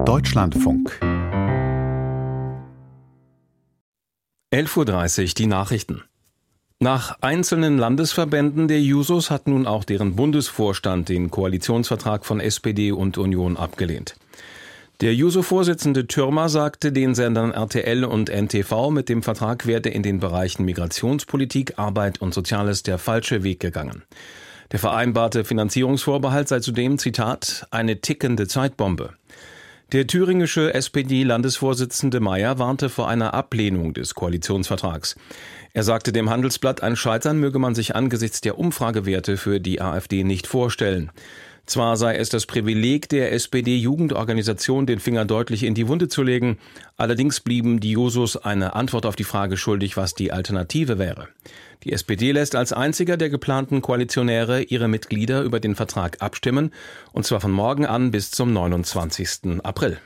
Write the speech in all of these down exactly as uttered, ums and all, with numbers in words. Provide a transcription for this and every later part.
Deutschlandfunk. elf Uhr dreißig, die Nachrichten. Nach einzelnen Landesverbänden der Jusos hat nun auch deren Bundesvorstand den Koalitionsvertrag von S P D und Union abgelehnt. Der Juso-Vorsitzende Thürmer sagte den Sendern R T L und N T V, mit dem Vertrag werde in den Bereichen Migrationspolitik, Arbeit und Soziales der falsche Weg gegangen. Der vereinbarte Finanzierungsvorbehalt sei zudem, Zitat, eine tickende Zeitbombe. Der thüringische S P D-Landesvorsitzende Mayer warnte vor einer Ablehnung des Koalitionsvertrags. Er sagte dem Handelsblatt, ein Scheitern möge man sich angesichts der Umfragewerte für die AfD nicht vorstellen. Zwar sei es das Privileg der S P D-Jugendorganisation, den Finger deutlich in die Wunde zu legen, allerdings blieben die Jusos eine Antwort auf die Frage schuldig, was die Alternative wäre. Die S P D lässt als einziger der geplanten Koalitionäre ihre Mitglieder über den Vertrag abstimmen, und zwar von morgen an bis zum neunundzwanzigsten April.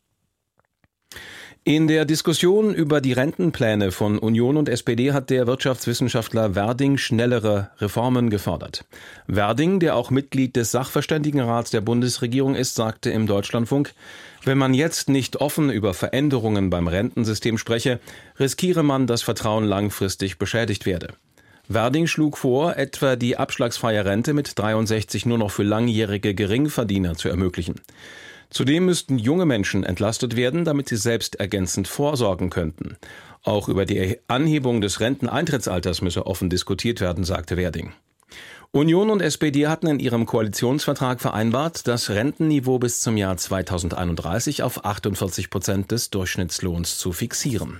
In der Diskussion über die Rentenpläne von Union und S P D hat der Wirtschaftswissenschaftler Werding schnellere Reformen gefordert. Werding, der auch Mitglied des Sachverständigenrats der Bundesregierung ist, sagte im Deutschlandfunk, wenn man jetzt nicht offen über Veränderungen beim Rentensystem spreche, riskiere man, dass Vertrauen langfristig beschädigt werde. Werding schlug vor, etwa die abschlagsfreie Rente mit dreiundsechzig nur noch für langjährige Geringverdiener zu ermöglichen. Zudem müssten junge Menschen entlastet werden, damit sie selbst ergänzend vorsorgen könnten. Auch über die Anhebung des Renteneintrittsalters müsse offen diskutiert werden, sagte Werding. Union und S P D hatten in ihrem Koalitionsvertrag vereinbart, das Rentenniveau bis zum Jahr zweitausendeinunddreißig auf achtundvierzig Prozent des Durchschnittslohns zu fixieren.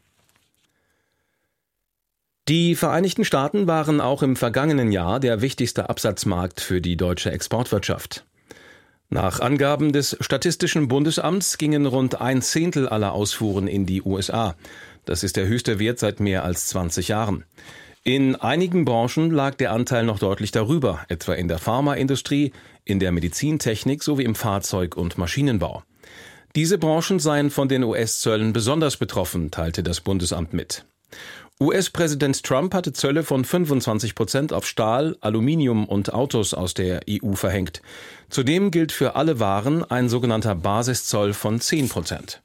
Die Vereinigten Staaten waren auch im vergangenen Jahr der wichtigste Absatzmarkt für die deutsche Exportwirtschaft. Nach Angaben des Statistischen Bundesamts gingen rund ein Zehntel aller Ausfuhren in die U S A. Das ist der höchste Wert seit mehr als zwanzig Jahren. In einigen Branchen lag der Anteil noch deutlich darüber, etwa in der Pharmaindustrie, in der Medizintechnik sowie im Fahrzeug- und Maschinenbau. Diese Branchen seien von den U S-Zöllen besonders betroffen, teilte das Bundesamt mit. U S-Präsident Trump hatte Zölle von fünfundzwanzig Prozent auf Stahl, Aluminium und Autos aus der E U verhängt. Zudem gilt für alle Waren ein sogenannter Basiszoll von zehn Prozent.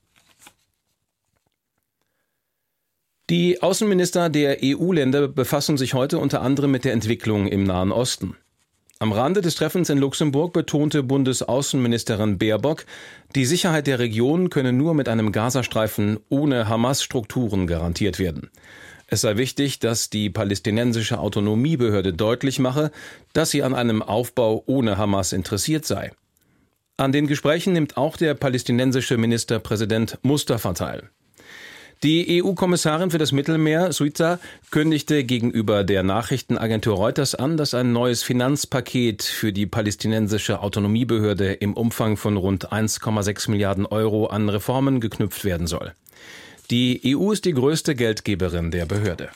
Die Außenminister der E U-Länder befassen sich heute unter anderem mit der Entwicklung im Nahen Osten. Am Rande des Treffens in Luxemburg betonte Bundesaußenministerin Baerbock, die Sicherheit der Region könne nur mit einem Gazastreifen ohne Hamas-Strukturen garantiert werden. Es sei wichtig, dass die palästinensische Autonomiebehörde deutlich mache, dass sie an einem Aufbau ohne Hamas interessiert sei. An den Gesprächen nimmt auch der palästinensische Ministerpräsident Mustafa teil. Die E U-Kommissarin für das Mittelmeer, Suica, kündigte gegenüber der Nachrichtenagentur Reuters an, dass ein neues Finanzpaket für die palästinensische Autonomiebehörde im Umfang von rund eins Komma sechs Milliarden Euro an Reformen geknüpft werden soll. Die E U ist die größte Geldgeberin der Behörde.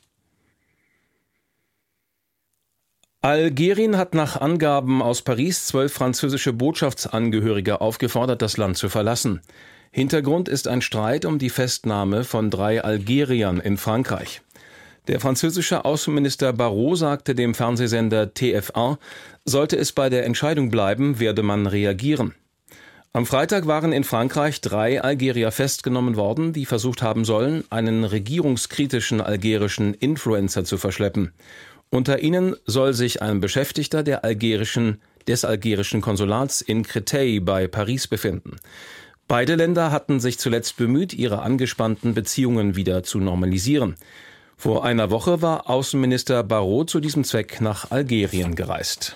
Algerien hat nach Angaben aus Paris zwölf französische Botschaftsangehörige aufgefordert, das Land zu verlassen. Hintergrund ist ein Streit um die Festnahme von drei Algeriern in Frankreich. Der französische Außenminister Barrot sagte dem Fernsehsender T F eins, sollte es bei der Entscheidung bleiben, werde man reagieren. Am Freitag waren in Frankreich drei Algerier festgenommen worden, die versucht haben sollen, einen regierungskritischen algerischen Influencer zu verschleppen. Unter ihnen soll sich ein Beschäftigter der algerischen, des algerischen Konsulats in Créteil bei Paris befinden. Beide Länder hatten sich zuletzt bemüht, ihre angespannten Beziehungen wieder zu normalisieren. Vor einer Woche war Außenminister Barrot zu diesem Zweck nach Algerien gereist.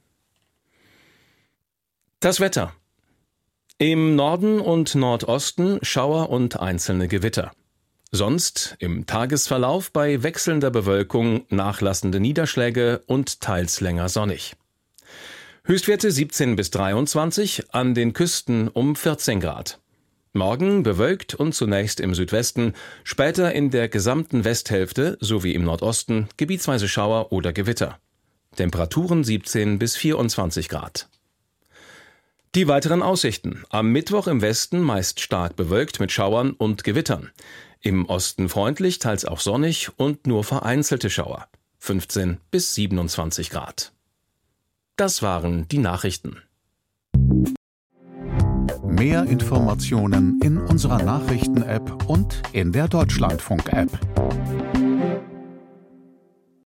Das Wetter. Im Norden und Nordosten Schauer und einzelne Gewitter. Sonst im Tagesverlauf bei wechselnder Bewölkung nachlassende Niederschläge und teils länger sonnig. Höchstwerte siebzehn bis dreiundzwanzig, an den Küsten um vierzehn Grad. Morgen bewölkt und zunächst im Südwesten, später in der gesamten Westhälfte sowie im Nordosten gebietsweise Schauer oder Gewitter. Temperaturen siebzehn bis vierundzwanzig Grad. Die weiteren Aussichten. Am Mittwoch im Westen meist stark bewölkt mit Schauern und Gewittern. Im Osten freundlich, teils auch sonnig und nur vereinzelte Schauer. fünfzehn bis siebenundzwanzig Grad. Das waren die Nachrichten. Mehr Informationen in unserer Nachrichten-App und in der Deutschlandfunk-App.